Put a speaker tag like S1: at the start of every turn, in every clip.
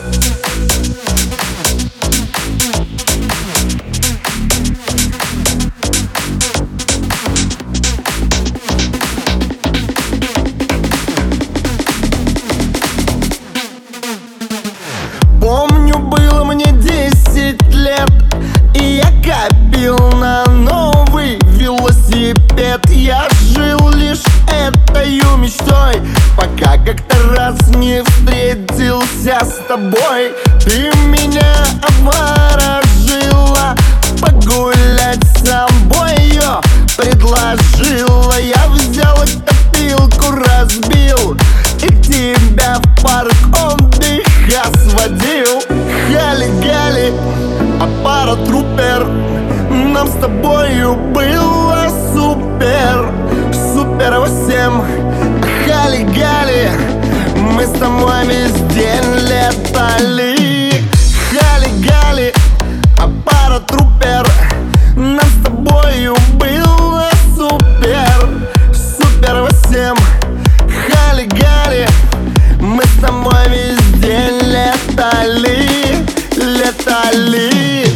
S1: Помню, было мне 10 лет, и я копил на новый велосипед. Я жил лишь этой мечтой, пока как-то раз не встретился с тобой. Ты меня обворожила, погулять с собою предложила. Я взял копилку, разбил и тебя в парк отдыха сводил. Хали-гали, аппарат трупер, нам с тобою было супер. Супер 8, хали-гали, мы с тобой весь день летали. Хали-гали, аппарат трупер, нам с тобою было супер. Супер 8, хали-гали, мы с тобой весь день летали, летали.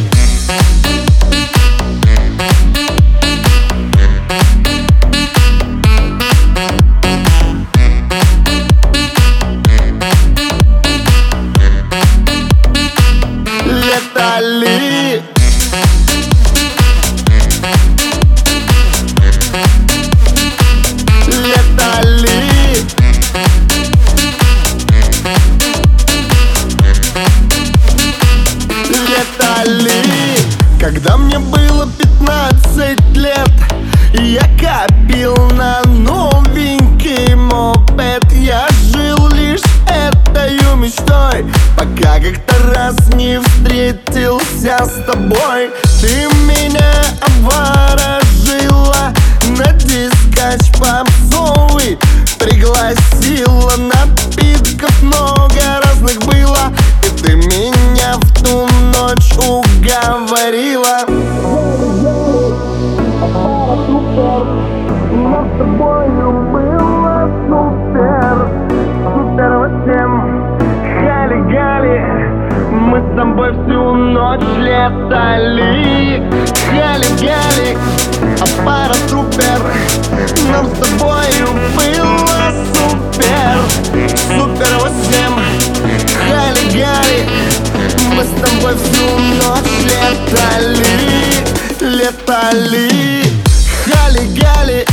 S1: Летали. Когда мне было 15 лет, я копил на новенький мопед. Я жил лишь этой мечтой, пока как-то раз не встретился с тобой. Ты меня обворожила, на дискач попсовый пригласила. Напитков много разных было, и ты меня в ту ночь уговорила. Нам с тобою было супер. Супер 8, хали-гали, мы с тобой всю ночь летали. Хали-гали, аппарат трупер, нам с тобою было супер. Супер 8, хали-гали, мы с тобой всю ночь летали, летали. Хали-гали,